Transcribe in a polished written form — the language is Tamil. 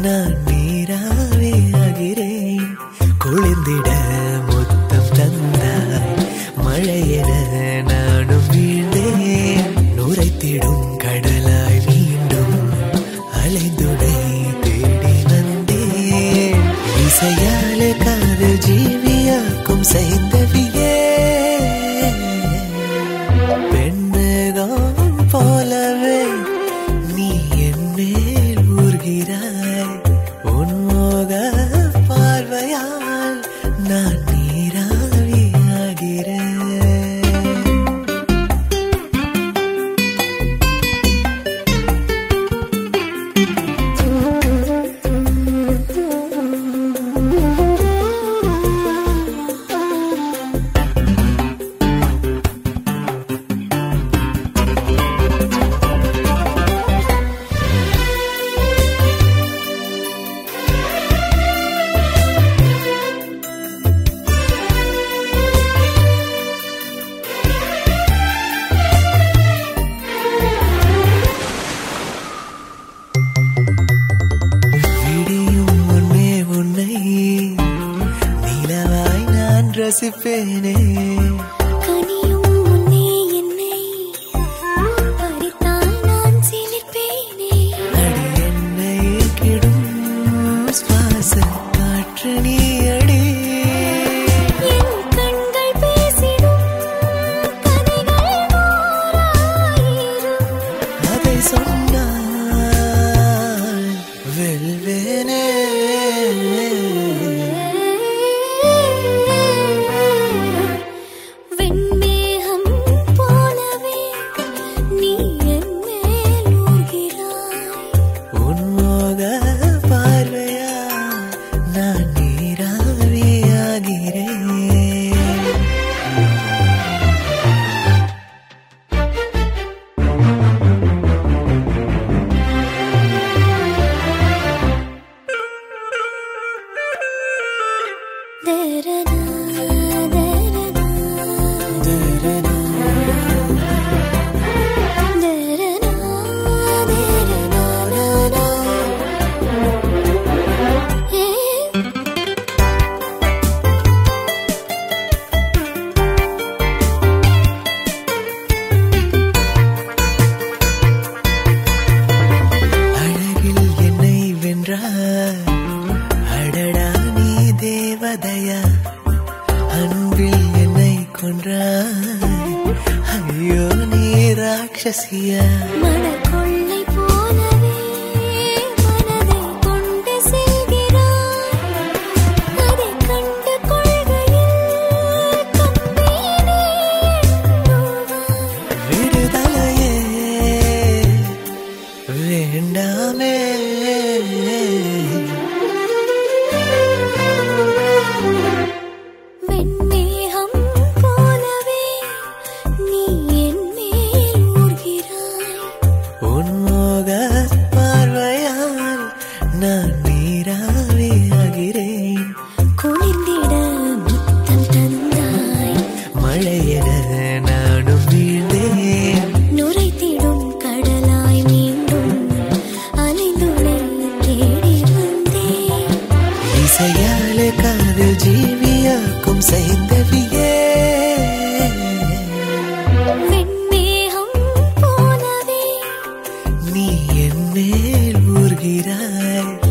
நான் நீராவே ஆகிறேன். குளிர்ந்திட முத்தம் தந்தாய், மழையென நானும் வீழ்ந்தேன். நுரைத்திடும் கடலாய் மீண்டும் அலைந்துடை தேடி வந்தேன். இசையாலே காதல் ஜீவியாக்கும் செய்தவியே, பெண்மேகம் போலவே நீ என் மேல் ஊர்கிறாய். உன் மோக பார்வையால் நான் நீராவி ஆகிறேன். ரசிப்பேனே கனியும் முன்னே என்னை பறித்தால் நான் சிலிர்ப்பேனே. அடி என்னை கிடும் சுவாச காற்று நீ அடி. என் கண்கள் பேசிடும் கதைகள் நூறாயிரம். அதை சொன்னால் வெல்வேனே. வெண்மேகம் போலவே நீ என் மேல் ஊர்கிறாய். உன் மோக பார்வையா நான் நீராவி ஆகிறேன். தரனா அழகில் என்னை வென்றாய், அடடா நீ தேவதையா. அன்பில் என்னை கொன்றாய், ஐயோ நீ ராட்சசியா. மனக்கொள்ளை போலவே மனதை கொண்டு செல்கிறாய். அதைக் கண்டு கொள்கையில் கம்பீனே எண்ணுவாய். விடுதலையே வேண்டாமே. வெண்மேகம் போலவே நீ என் மேல் ஊர்கிறாய். உன் மோக பார்வையால் நான் நீராவி ஆகிறேன். குளிர்ந்திட முத்தம் தந்தாய், மழையென நானும் வீழ்ந்தேன். நுரைத்திடும் கடலாய் மீண்டும் அலைந்துளை தேடி வந்தேன். இசையாலே காதல் ஜீவியாக்கும் செய்தவியே, வெண்மேகம் போலவே நீ என் மேல் ஊர்கிறாய்.